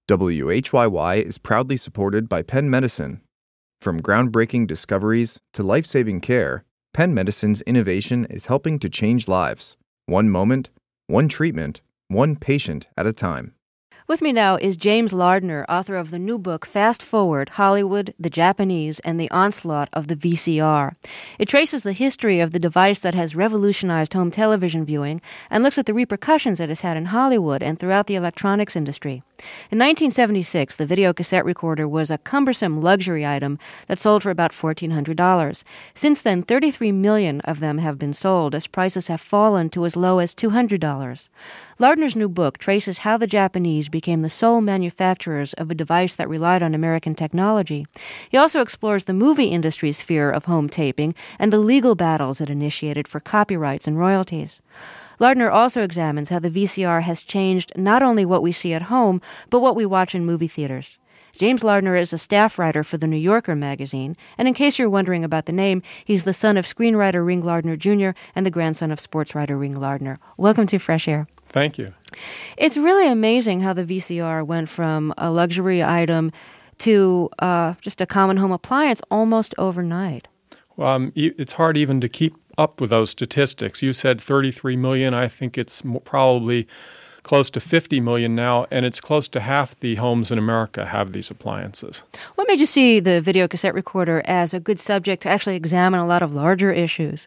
WHYY is proudly supported by Penn Medicine. From groundbreaking discoveries to life-saving care, Penn Medicine's innovation is helping to change lives. One moment, one treatment, one patient at a time. With me now is James Lardner, author of the new book, Fast Forward, Hollywood, the Japanese, and the Onslaught of the VCR. It traces the history of the device that has revolutionized home television viewing and looks at the repercussions it has had in Hollywood and throughout the electronics industry. In 1976, the video cassette recorder was a cumbersome luxury item that sold for about $1,400. Since then, 33 million of them have been sold as prices have fallen to as low as $200. Lardner's new book traces how the Japanese became the sole manufacturers of a device that relied on American technology. He also explores the movie industry's fear of home taping and the legal battles it initiated for copyrights and royalties. Lardner also examines how the VCR has changed not only what we see at home, but what we watch in movie theaters. James Lardner is a staff writer for The New Yorker magazine, and in case you're wondering about the name, he's the son of screenwriter Ring Lardner Jr. and the grandson of sports writer Ring Lardner. Welcome to Fresh Air. Thank you. It's really amazing how the VCR went from a luxury item to just a common home appliance almost overnight. It's hard even to keep up with those statistics. You said 33 million. I think it's probably close to 50 million now, and it's close to half the homes in America have these appliances. What made you see the video cassette recorder as a good subject to actually examine a lot of larger issues?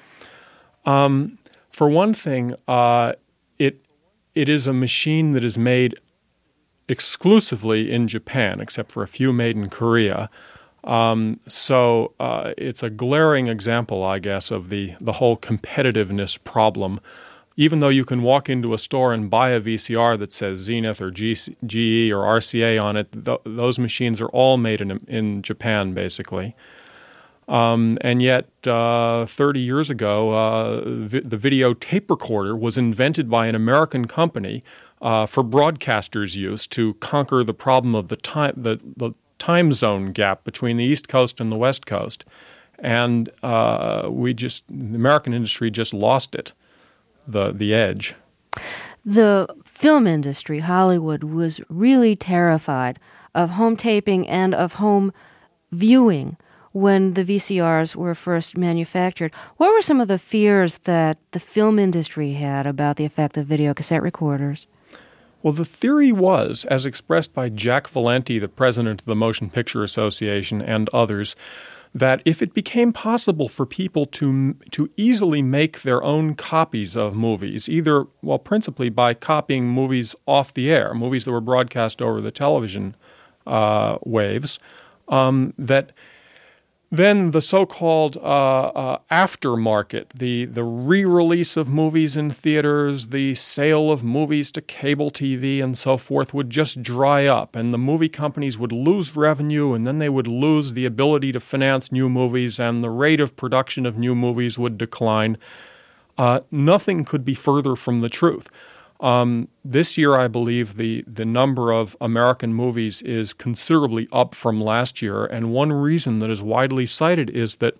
For one thing, it is a machine that is made exclusively in Japan, except for a few made in Korea. So it's a glaring example, I guess, of the whole competitiveness problem. Even though you can walk into a store and buy a VCR that says Zenith or GE or RCA on it, those machines are all made in Japan, basically. And yet, 30 years ago, the video tape recorder was invented by an American company for broadcasters' use to conquer the problem of the time zone gap between the East Coast and the West Coast. And the American industry just lost it, the edge. The film industry, Hollywood, was really terrified of home taping and of home viewing when the VCRs were first manufactured. What were some of the fears that the film industry had about the effect of video cassette recorders? Well, the theory was, as expressed by Jack Valenti, the president of the Motion Picture Association, and others, that if it became possible for people to easily make their own copies of movies, principally by copying movies off the air, movies that were broadcast over the television waves, that then the so-called aftermarket, the re-release of movies in theaters, the sale of movies to cable TV and so forth would just dry up, and the movie companies would lose revenue, and then they would lose the ability to finance new movies, and the rate of production of new movies would decline. Nothing could be further from the truth. This year, I believe the number of American movies is considerably up from last year, and one reason that is widely cited is that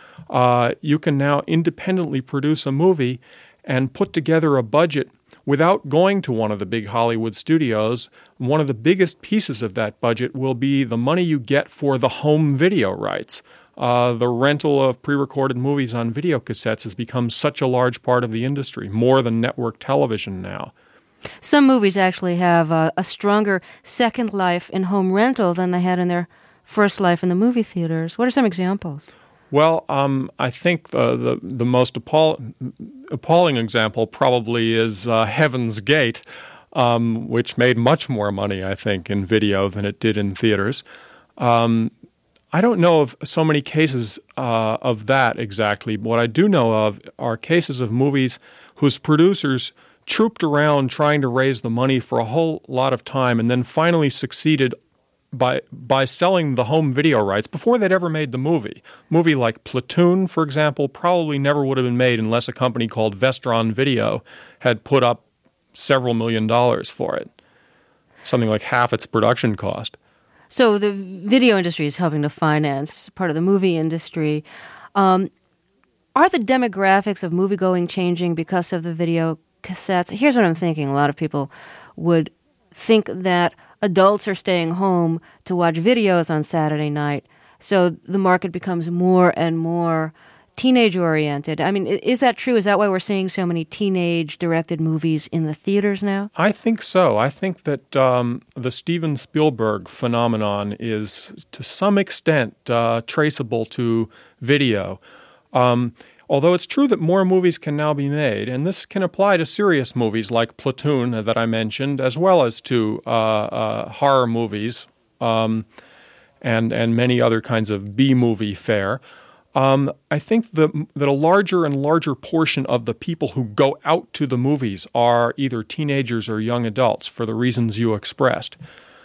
you can now independently produce a movie and put together a budget without going to one of the big Hollywood studios. One of the biggest pieces of that budget will be the money you get for the home video rights. The rental of pre-recorded movies on video cassettes has become such a large part of the industry, more than network television now. Some movies actually have a stronger second life in home rental than they had in their first life in the movie theaters. What are some examples? Well, I think the most appalling example probably is Heaven's Gate, which made much more money, I think, in video than it did in theaters. I don't know of so many cases of that exactly. What I do know of are cases of movies whose producers trooped around trying to raise the money for a whole lot of time and then finally succeeded by selling the home video rights before they'd ever made the movie. A movie like Platoon, for example, probably never would have been made unless a company called Vestron Video had put up several $1 million for it, something like half its production cost. So the video industry is helping to finance part of the movie industry. Are the demographics of moviegoing changing because of the video cassettes? Here's what I'm thinking. A lot of people would think that adults are staying home to watch videos on Saturday night. So the market becomes more and more teenage-oriented. I mean, is that true? Is that why we're seeing so many teenage-directed movies in the theaters now? I think so. I think that the Steven Spielberg phenomenon is, to some extent, traceable to video. Although it's true that more movies can now be made, and this can apply to serious movies like Platoon that I mentioned, as well as to horror movies and many other kinds of B-movie fare. I think that a larger and larger portion of the people who go out to the movies are either teenagers or young adults for the reasons you expressed.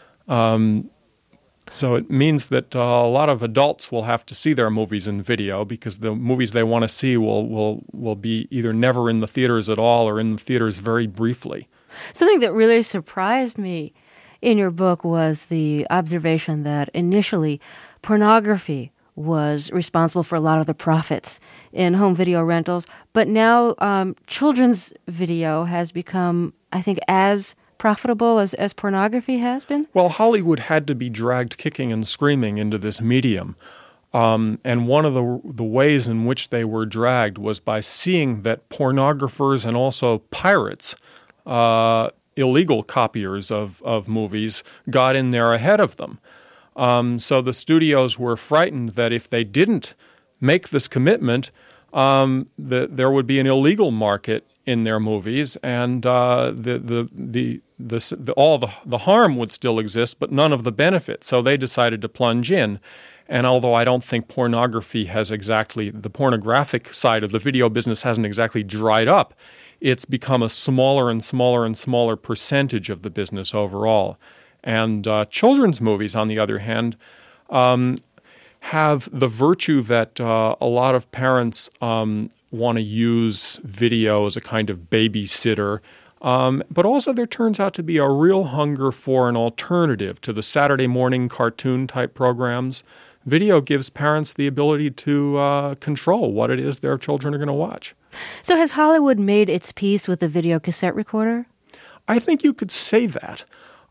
So it means that a lot of adults will have to see their movies in video because the movies they want to see will be either never in the theaters at all or in the theaters very briefly. Something that really surprised me in your book was the observation that initially pornography was responsible for a lot of the profits in home video rentals. But now children's video has become, I think, as profitable as pornography has been? Well, Hollywood had to be dragged kicking and screaming into this medium. And one of the ways in which they were dragged was by seeing that pornographers and also pirates, illegal copiers of movies, got in there ahead of them. So the studios were frightened that if they didn't make this commitment, that there would be an illegal market in their movies, and all the harm would still exist, but none of the benefit. So they decided to plunge in. And although I don't think pornography has exactly, the pornographic side of the video business hasn't exactly dried up, it's become a smaller and smaller and smaller percentage of the business overall. And children's movies, on the other hand, have the virtue that a lot of parents want to use video as a kind of babysitter. But also there turns out to be a real hunger for an alternative to the Saturday morning cartoon-type programs. Video gives parents the ability to control what it is their children are going to watch. So has Hollywood made its peace with the video cassette recorder? I think you could say that.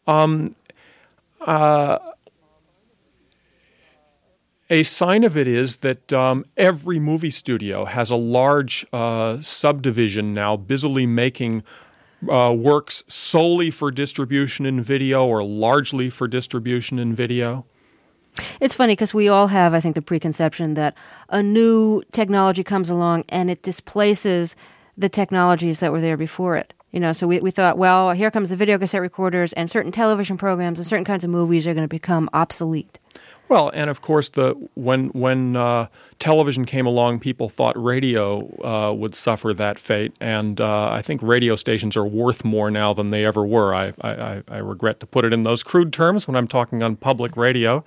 A sign of it is that every movie studio has a large subdivision now busily making works solely for distribution in video or largely for distribution in video. It's funny because we all have, I think, the preconception that a new technology comes along and it displaces the technologies that were there before it. You know, so we thought, well, here comes the video cassette recorders and certain television programs and certain kinds of movies are going to become obsolete. Well, and of course, when television came along, people thought radio would suffer that fate, and I think radio stations are worth more now than they ever were. I regret to put it in those crude terms when I'm talking on public radio.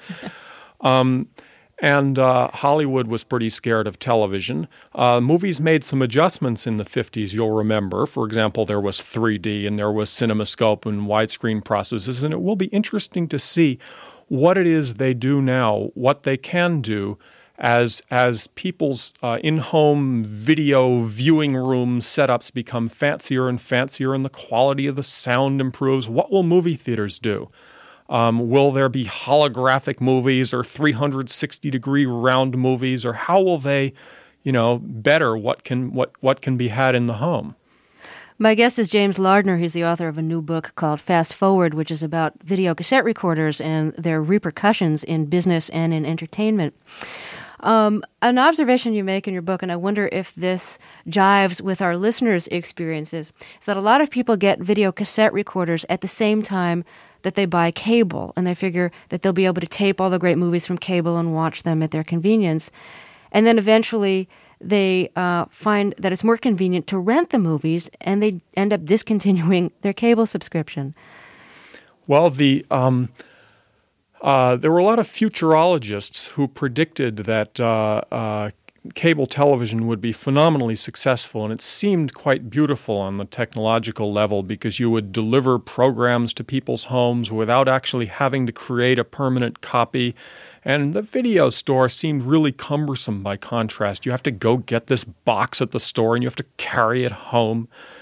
And Hollywood was pretty scared of television. Movies made some adjustments in the 50s, you'll remember. For example, there was 3D and there was CinemaScope and widescreen processes, and it will be interesting to see what it is they do now, what they can do as people's in-home video viewing room setups become fancier and fancier and the quality of the sound improves. What will movie theaters do? Will there be holographic movies or 360-degree round movies, or how will they, better what can be had in the home? My guest is James Lardner. He's the author of a new book called Fast Forward, which is about video cassette recorders and their repercussions in business and in entertainment. An observation you make in your book, and I wonder if this jives with our listeners' experiences, is that a lot of people get video cassette recorders at the same time that they buy cable, and they figure that they'll be able to tape all the great movies from cable and watch them at their convenience. And then eventually they find that it's more convenient to rent the movies, and they end up discontinuing their cable subscription. Well, there were a lot of futurologists who predicted that cable television would be phenomenally successful, and it seemed quite beautiful on the technological level because you would deliver programs to people's homes without actually having to create a permanent copy. And the video store seemed really cumbersome by contrast. You have to go get this box at the store and you have to carry it home.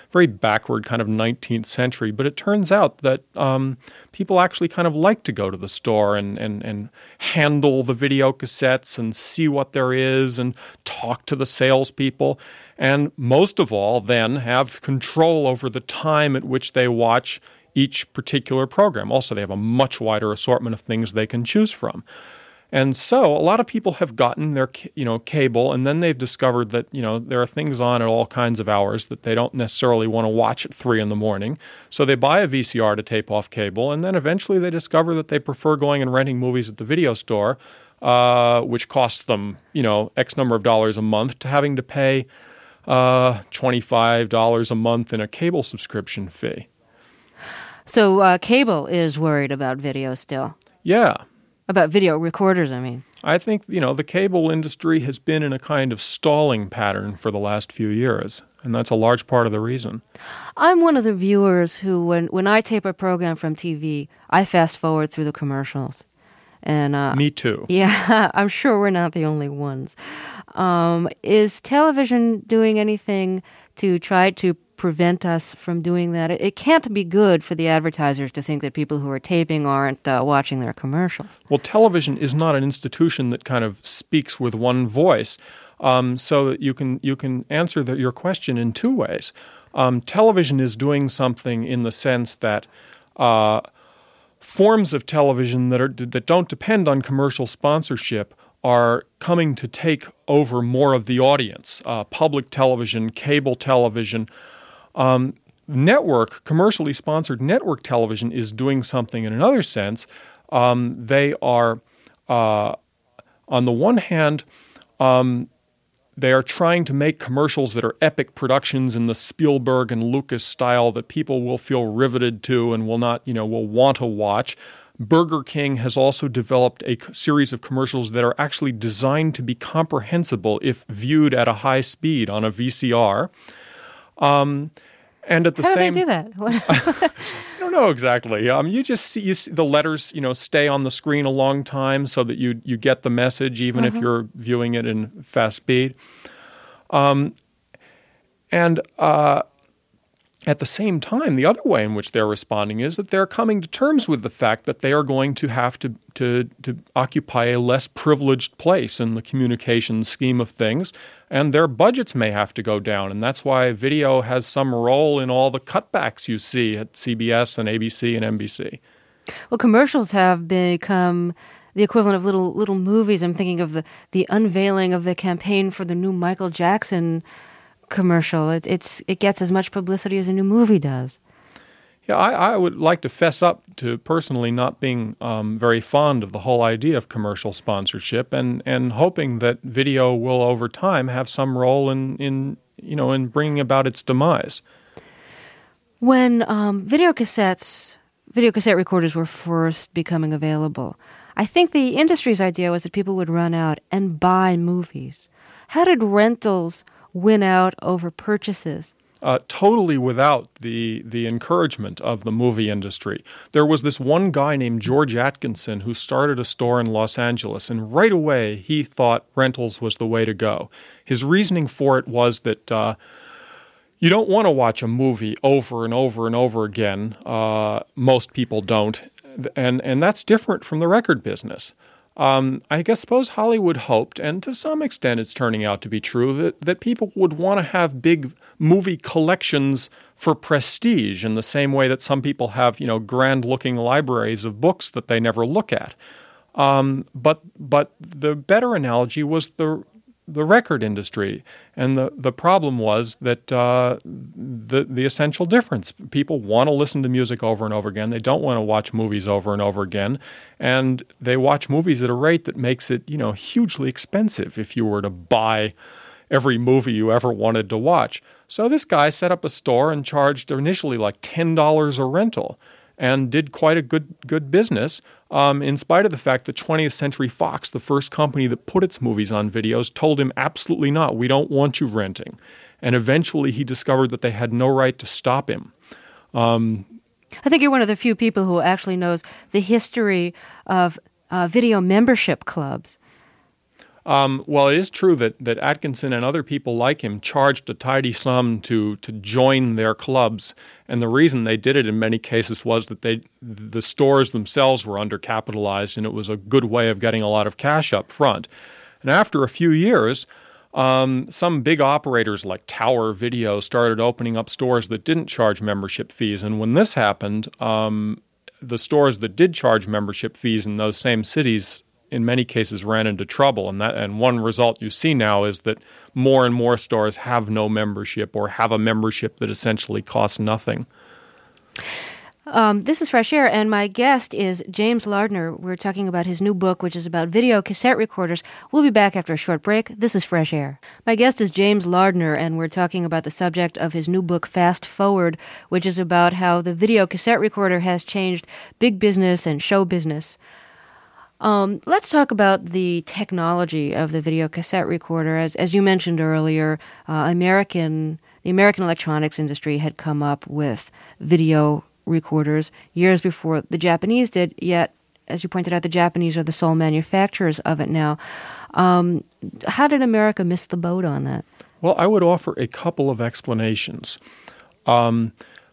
very backward kind of 19th century. But it turns out that people actually kind of like to go to the store and handle the video cassettes and see what there is and talk to the salespeople. And most of all, then, have control over the time at which they watch each particular program. Also, they have a much wider assortment of things they can choose from. And so a lot of people have gotten their, cable, and then they've discovered that, there are things on at all kinds of hours that they don't necessarily want to watch at 3 a.m. So they buy a VCR to tape off cable, and then eventually they discover that they prefer going and renting movies at the video store, which costs them, X number of dollars a month, to having to pay $25 a month in a cable subscription fee. So cable is worried about video still. Yeah. About video recorders, I mean. I think, the cable industry has been in a kind of stalling pattern for the last few years, and that's a large part of the reason. I'm one of the viewers who, when I tape a program from TV, I fast forward through the commercials. And me too. Yeah, I'm sure we're not the only ones. Is television doing anything to try to prevent us from doing that? It can't be good for the advertisers to think that people who are taping aren't watching their commercials. Well, television is not an institution that kind of speaks with one voice, so that you can answer your question in two ways. Television is doing something in the sense that forms of television that don't depend on commercial sponsorship are coming to take over more of the audience. Public television, cable television. Commercially sponsored network television is doing something in another sense. They are, on the one hand, they are trying to make commercials that are epic productions in the Spielberg and Lucas style that people will feel riveted to and will want to watch. Burger King has also developed a series of commercials that are actually designed to be comprehensible if viewed at a high speed on a VCR. And at the How same, do they do that? I don't know exactly. You just see the letters, stay on the screen a long time so that you get the message, even if you're viewing it in fast speed. At the same time, the other way in which they're responding is that they're coming to terms with the fact that they are going to have to occupy a less privileged place in the communications scheme of things, and their budgets may have to go down. And that's why video has some role in all the cutbacks you see at CBS and ABC and NBC. Well, commercials have become the equivalent of little movies. I'm thinking of the unveiling of the campaign for the new Michael Jackson commercial. It gets as much publicity as a new movie does. Yeah, I would like to fess up to personally not being very fond of the whole idea of commercial sponsorship, and hoping that video will over time have some role in bringing about its demise. When video cassette recorders were first becoming available, I think the industry's idea was that people would run out and buy movies. How did rentals win out over purchases? Totally without the encouragement of the movie industry. There was this one guy named George Atkinson who started a store in Los Angeles, and right away he thought rentals was the way to go. His reasoning for it was that you don't want to watch a movie over and over and over again. Most people don't, and that's different from the record business. I suppose Hollywood hoped, and to some extent it's turning out to be true, that people would want to have big movie collections for prestige in the same way that some people have, grand-looking libraries of books that they never look at. But the better analogy was the record industry, and the problem was that the essential difference. People want to listen to music over and over again. They don't want to watch movies over and over again, and they watch movies at a rate that makes it hugely expensive if you were to buy every movie you ever wanted to watch. So this guy set up a store and charged initially like $10 a rental, and did quite a good business, in spite of the fact that 20th Century Fox, the first company that put its movies on videos, told him absolutely not, we don't want you renting. And eventually he discovered that they had no right to stop him. I think you're one of the few people who actually knows the history of video membership clubs. Well, it is true that Atkinson and other people like him charged a tidy sum to join their clubs, and the reason they did it in many cases was that the stores themselves were undercapitalized, and it was a good way of getting a lot of cash up front. And after a few years, some big operators like Tower Video started opening up stores that didn't charge membership fees, and when this happened, the stores that did charge membership fees in those same cities in many cases ran into trouble. And one result you see now is that more and more stores have no membership or have a membership that essentially costs nothing. This is Fresh Air, and my guest is James Lardner. We're talking about his new book, which is about video cassette recorders. We'll be back after a short break. This is Fresh Air. My guest is James Lardner, and we're talking about the subject of his new book, Fast Forward, which is about how the video cassette recorder has changed big business and show business. Let's talk about the technology of the video cassette recorder. As you mentioned earlier, the American electronics industry had come up with video recorders years before the Japanese did, yet, as you pointed out, the Japanese are the sole manufacturers of it now. How did America miss the boat on that? Well, I would offer a couple of explanations. Masaru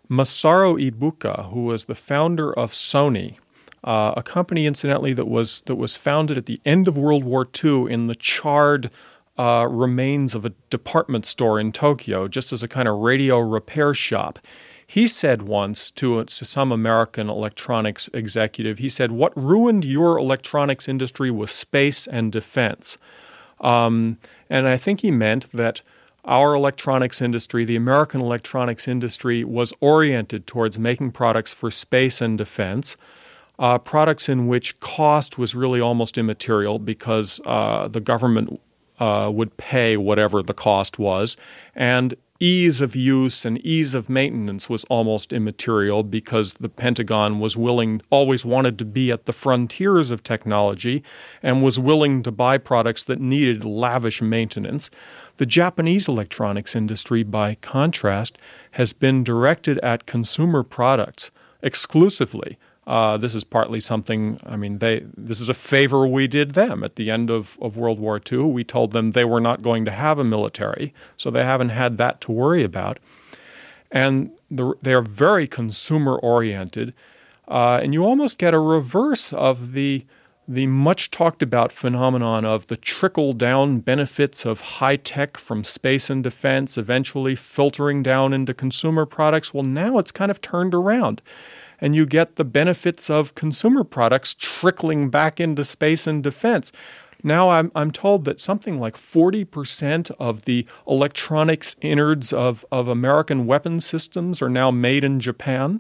Ibuka, who was the founder of Sony, a company, incidentally, that was founded at the end of World War II in the charred remains of a department store in Tokyo, just as a kind of radio repair shop. He said once to some American electronics executive, he said, "What ruined your electronics industry was space and defense." And I think he meant that our electronics industry, the American electronics industry, was oriented towards making products for space and defense, products in which cost was really almost immaterial because the government would pay whatever the cost was, and ease of use and ease of maintenance was almost immaterial because the Pentagon always wanted to be at the frontiers of technology and was willing to buy products that needed lavish maintenance. The Japanese electronics industry, by contrast, has been directed at consumer products exclusively. This is partly something, this is a favor we did them. At the end of World War II, we told them they were not going to have a military, so they haven't had that to worry about. And they are very consumer-oriented, and you almost get a reverse of the much talked about phenomenon of the trickle-down benefits of high-tech from space and defense eventually filtering down into consumer products. Well, now it's kind of turned around. And you get the benefits of consumer products trickling back into space and defense. Now I'm told that something like 40% of the electronics innards of American weapon systems are now made in Japan.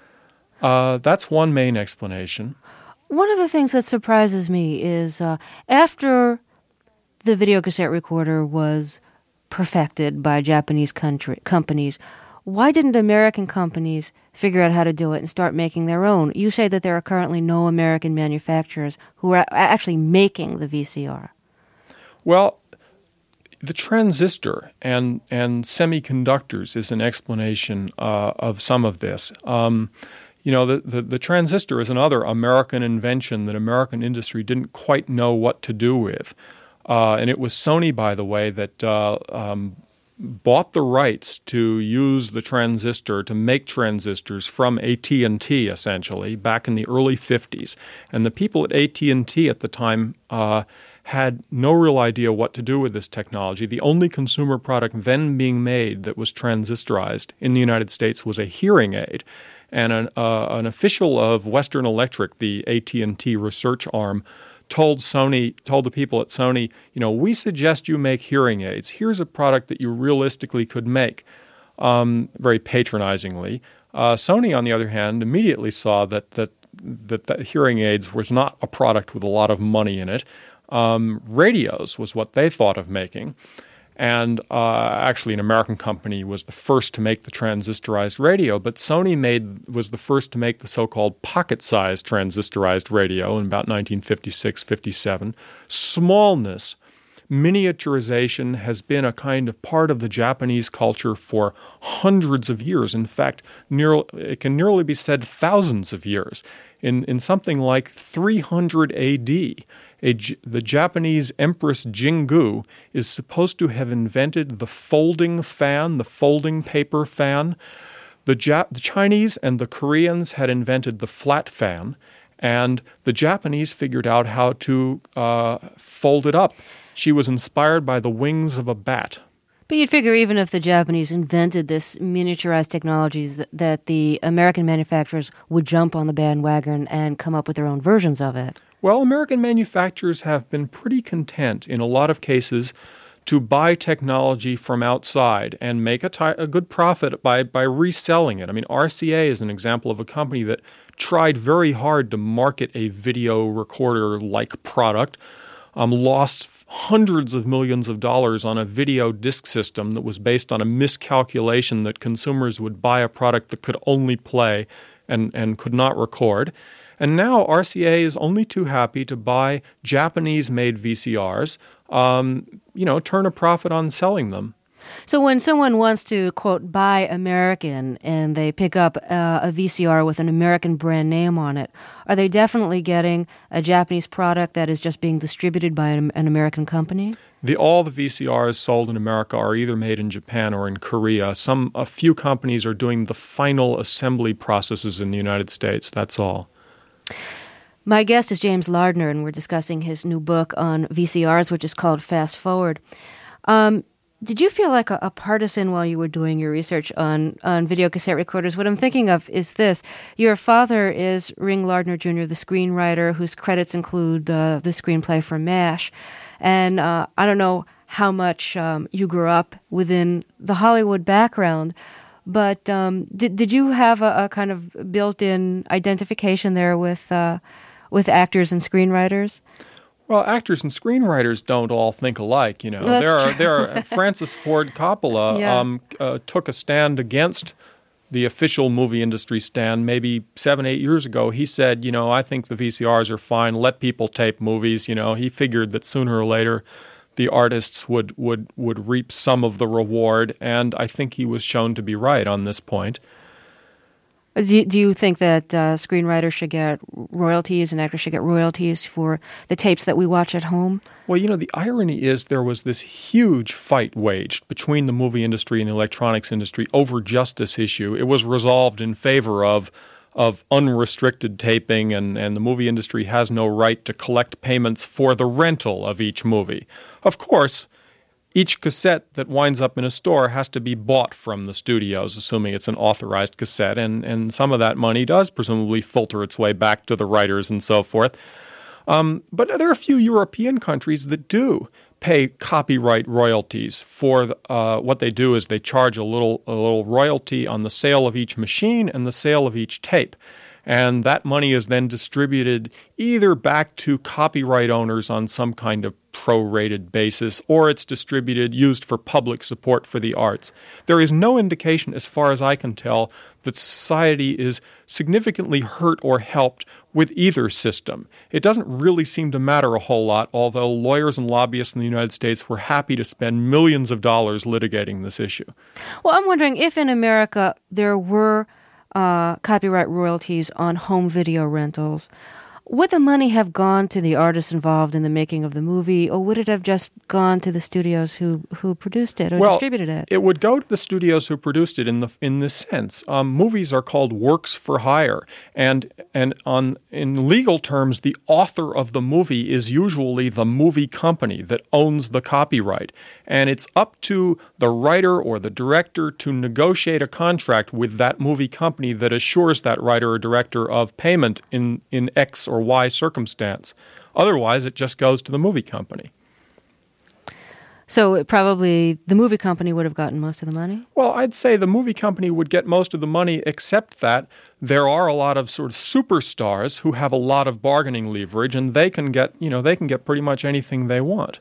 That's one main explanation. One of the things that surprises me is after the video cassette recorder was perfected by Japanese companies, why didn't American companies figure out how to do it and start making their own? You say that there are currently no American manufacturers who are actually making the VCR. Well, the transistor and semiconductors is an explanation of some of this. The transistor is another American invention that American industry didn't quite know what to do with. And it was Sony, by the way, that bought the rights to use the transistor to make transistors from AT&T, essentially, back in the early 50s. And the people at AT&T at the time had no real idea what to do with this technology. The only consumer product then being made that was transistorized in the United States was a hearing aid. And an official of Western Electric, the AT&T research arm, told the people at Sony, we suggest you make hearing aids. Here's a product that you realistically could make, very patronizingly. Sony, on the other hand, immediately saw that hearing aids was not a product with a lot of money in it. Radios was what they thought of making. And actually, an American company was the first to make the transistorized radio, but Sony was the first to make the so-called pocket-sized transistorized radio in about 1956-57. Smallness miniaturization has been a kind of part of the Japanese culture for hundreds of years. In fact, it can nearly be said thousands of years. In something like 300 A.D., the Japanese Empress Jingu is supposed to have invented the folding fan, the folding paper fan. The Chinese and the Koreans had invented the flat fan, and the Japanese figured out how to fold it up. She was inspired by the wings of a bat. But you'd figure even if the Japanese invented this miniaturized technology that the American manufacturers would jump on the bandwagon and come up with their own versions of it. Well, American manufacturers have been pretty content in a lot of cases to buy technology from outside and make a good profit by reselling it. I mean, RCA is an example of a company that tried very hard to market a video recorder-like product, lost hundreds of millions of dollars on a video disc system that was based on a miscalculation that consumers would buy a product that could only play and could not record. And now RCA is only too happy to buy Japanese-made VCRs, turn a profit on selling them. So when someone wants to, quote, buy American and they pick up a VCR with an American brand name on it, are they definitely getting a Japanese product that is just being distributed by an American company? All the VCRs sold in America are either made in Japan or in Korea. A few companies are doing the final assembly processes in the United States. That's all. My guest is James Lardner, and we're discussing his new book on VCRs, which is called Fast Forward. Did you feel like a partisan while you were doing your research on video cassette recorders? What I'm thinking of is this. Your father is Ring Lardner Jr., the screenwriter, whose credits include the screenplay for MASH. And I don't know how much you grew up within the Hollywood background, but did you have a kind of built-in identification there with actors and screenwriters? Well, actors and screenwriters don't all think alike, you know. Well, there are Francis Ford Coppola took a stand against the official movie industry stand maybe 7-8 years ago. He said, I think the VCRs are fine. Let people tape movies. He figured that sooner or later the artists would reap some of the reward, and I think he was shown to be right on this point. Do you think that screenwriters should get royalties and actors should get royalties for the tapes that we watch at home? Well, the irony is there was this huge fight waged between the movie industry and the electronics industry over just this issue. It was resolved in favor of unrestricted taping, and the movie industry has no right to collect payments for the rental of each movie. Of course, each cassette that winds up in a store has to be bought from the studios, assuming it's an authorized cassette, and some of that money does presumably filter its way back to the writers and so forth. But there are a few European countries that do pay copyright royalties for what they do is they charge a little royalty on the sale of each machine and the sale of each tape. And that money is then distributed either back to copyright owners on some kind of prorated basis, or it's used for public support for the arts. There is no indication, as far as I can tell, that society is significantly hurt or helped with either system. It doesn't really seem to matter a whole lot, although lawyers and lobbyists in the United States were happy to spend millions of dollars litigating this issue. Well, I'm wondering if in America there were copyright royalties on home video rentals, would the money have gone to the artists involved in the making of the movie, or would it have just gone to the studios who produced it or distributed it? It would go to the studios who produced it in this sense. Movies are called works for hire, and in legal terms, the author of the movie is usually the movie company that owns the copyright, and it's up to the writer or the director to negotiate a contract with that movie company that assures that writer or director of payment in X or Y circumstance. Otherwise, it just goes to the movie company. So probably the movie company would have gotten most of the money? Well, I'd say the movie company would get most of the money, except that there are a lot of sort of superstars who have a lot of bargaining leverage, and they can get pretty much anything they want.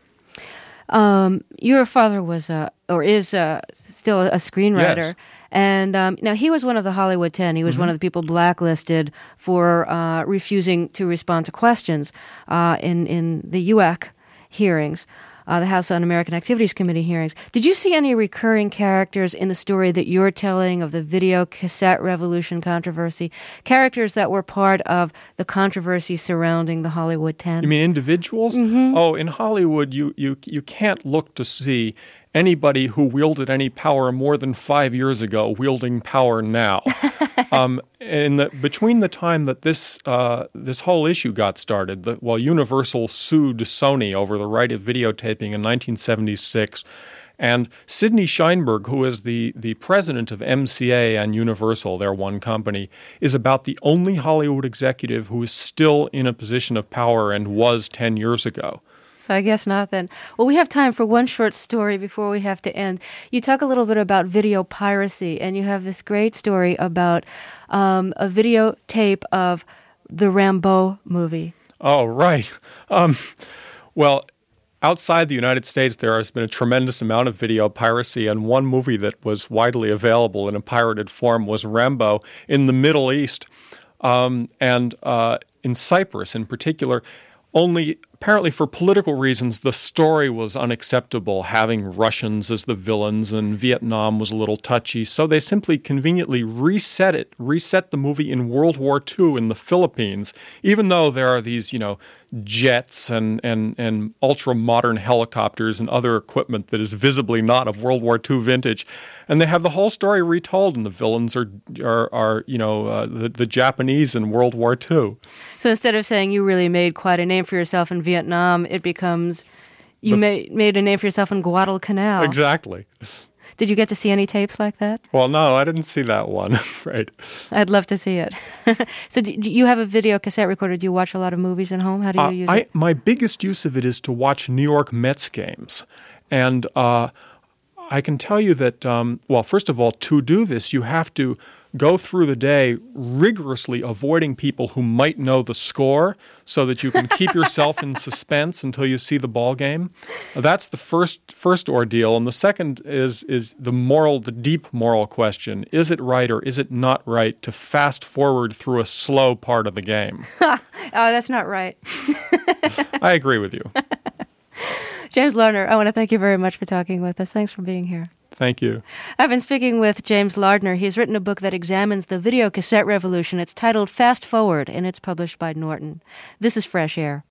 Your father was is still a screenwriter. Yes. And now he was one of the Hollywood 10. He was one of the people blacklisted for refusing to respond to questions in the UAC hearings. the House Un-American Activities Committee hearings. Did you see any recurring characters in the story that you're telling of the video cassette revolution controversy? Characters that were part of the controversy surrounding the Hollywood 10? You mean individuals? Mm-hmm. Oh, in Hollywood, you can't look to see anybody who wielded any power more than 5 years ago wielding power now. Between the time that this whole issue got started, while Universal sued Sony over the right of videotaping in 1976, and Sidney Sheinberg, who is the president of MCA and Universal, their one company, is about the only Hollywood executive who is still in a position of power and was 10 years ago. So I guess not then. Well, we have time for one short story before we have to end. You talk a little bit about video piracy, and you have this great story about a videotape of the Rambo movie. Oh, right. Well, outside the United States, there has been a tremendous amount of video piracy, and one movie that was widely available in a pirated form was Rambo in the Middle East, and in Cyprus in particular. Only, apparently for political reasons, the story was unacceptable, having Russians as the villains, and Vietnam was a little touchy. So they simply conveniently reset the movie in World War II in the Philippines, even though there are these, jets and ultra-modern helicopters and other equipment that is visibly not of World War II vintage. And they have the whole story retold, and the villains are the Japanese in World War II. So instead of saying you really made quite a name for yourself in Vietnam, it becomes you made a name for yourself in Guadalcanal. Exactly. Did you get to see any tapes like that? Well, no, I didn't see that one. Right. I'd love to see it. So do you have a video cassette recorder? Do you watch a lot of movies at home? How do you use it? My biggest use of it is to watch New York Mets games. And I can tell you that, first of all, to do this, you have to go through the day rigorously avoiding people who might know the score so that you can keep yourself in suspense until you see the ball game. That's the first ordeal. And the second is the deep moral question. Is it right or is it not right to fast forward through a slow part of the game? Oh, that's not right. I agree with you. James Lardner, I want to thank you very much for talking with us. Thanks for being here. Thank you. I've been speaking with James Lardner. He's written a book that examines the video cassette revolution. It's titled Fast Forward, and it's published by Norton. This is Fresh Air.